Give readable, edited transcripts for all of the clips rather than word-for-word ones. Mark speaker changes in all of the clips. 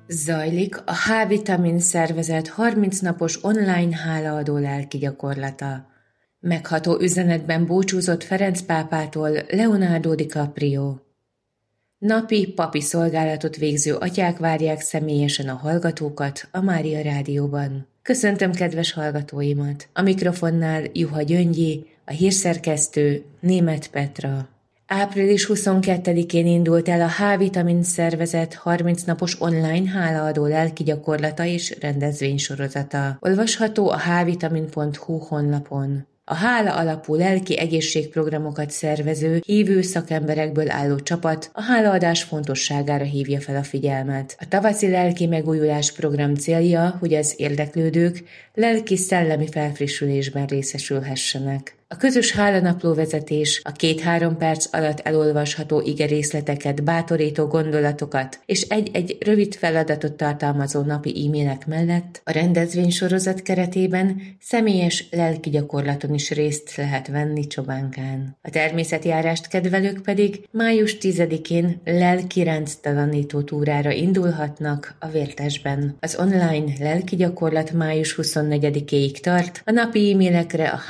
Speaker 1: Zajlik a H-vitamin szervezet 30 napos online hálaadó lelki gyakorlata. Megható üzenetben búcsúzott Ferenc pápától Leonardo DiCaprio. Napi papi szolgálatot végző atyák várják személyesen a hallgatókat a Mária Rádióban. Köszöntöm kedves hallgatóimat! A mikrofonnál Juha Gyöngyi, a hírszerkesztő Németh Petra. Április 22-én indult el a H-vitamin szervezet 30 napos online hálaadó lelki gyakorlata és rendezvénysorozata. Olvasható a hvitamin.hu honlapon. A hála alapú lelki egészségprogramokat szervező, hívő szakemberekből álló csapat a hálaadás fontosságára hívja fel a figyelmet. A tavaszi lelki megújulás program célja, hogy az érdeklődők lelki-szellemi felfrissülésben részesülhessenek. A közös hálanapló vezetés a 2-3 perc alatt elolvasható igerészleteket, bátorító gondolatokat és egy-egy rövid feladatot tartalmazó napi e-mailek mellett a rendezvénysorozat keretében személyes lelki gyakorlaton is részt lehet venni Csobánkán. A természetjárást kedvelők pedig május 10-én lelki rendtalanító túrára indulhatnak a Vértesben. Az online lelki gyakorlat május 24-éig tart, a napi e-mailekre a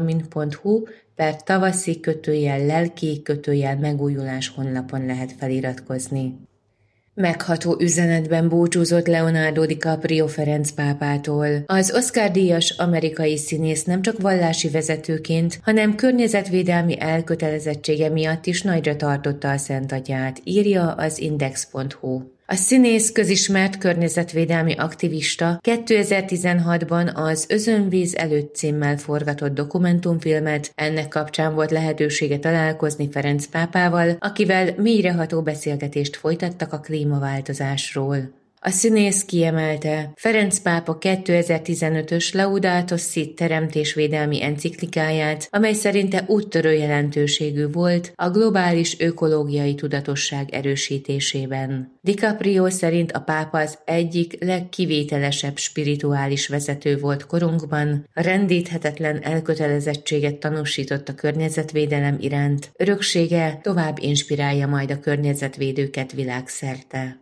Speaker 1: hvitamin.hu/tavaszi-lelki-megújulás honlapon lehet feliratkozni. Megható üzenetben búcsúzott Leonardo DiCaprio Ferenc pápától. Az Oscar-díjas amerikai színész nem csak vallási vezetőként, hanem környezetvédelmi elkötelezettsége miatt is nagyra tartotta a Szent Atyát, írja az Index.hu. A színész közismert környezetvédelmi aktivista 2016-ban az Özönvíz előtt címmel forgatott dokumentumfilmet, ennek kapcsán volt lehetősége találkozni Ferenc pápával, akivel mélyreható beszélgetést folytattak a klímaváltozásról. A színész kiemelte, Ferenc pápa 2015-ös Laudato Si teremtésvédelmi enciklikáját, amely szerinte úttörő jelentőségű volt a globális ökológiai tudatosság erősítésében. DiCaprio szerint a pápa az egyik legkivételesebb spirituális vezető volt korunkban, rendíthetetlen elkötelezettséget tanúsított a környezetvédelem iránt, öröksége tovább inspirálja majd a környezetvédőket világszerte.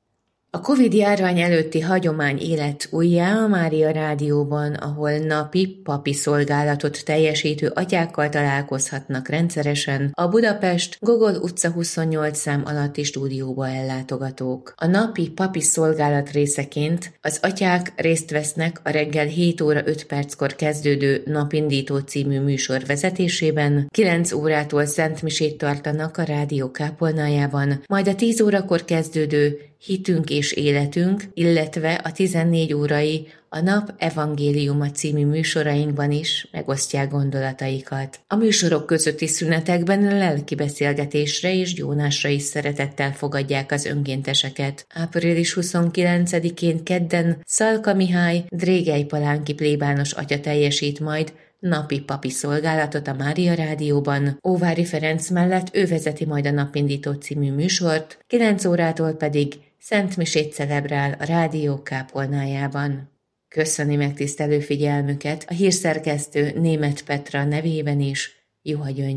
Speaker 1: A Covid-járvány előtti hagyomány élet újjá a Mária Rádióban, ahol napi papi szolgálatot teljesítő atyákkal találkozhatnak rendszeresen a Budapest Gogol utca 28 szám alatti stúdióba ellátogatók. A napi papi szolgálat részeként az atyák részt vesznek a reggel 7 óra 5 perckor kezdődő Napindító című műsor vezetésében, 9 órától szentmisét tartanak a rádió kápolnájában, majd a 10 órakor kezdődő Hitünk és életünk, illetve a 14 órai a Nap Evangéliuma című műsorainkban is megosztják gondolataikat. A műsorok közötti szünetekben lelki beszélgetésre és gyónásra is szeretettel fogadják az önkénteseket. Április 29-én kedden Szalka Mihály Drégely-Palánki plébános atya teljesít majd napi papi szolgálatot a Mária Rádióban. Óvári Ferenc mellett ő vezeti majd a Napindító című műsort, 9 órától pedig szentmisét celebrál a rádió kápolnájában. Köszöni megtisztelő figyelmüket a hírszerkesztő Németh Petra nevében is, Juha Gyöngyi.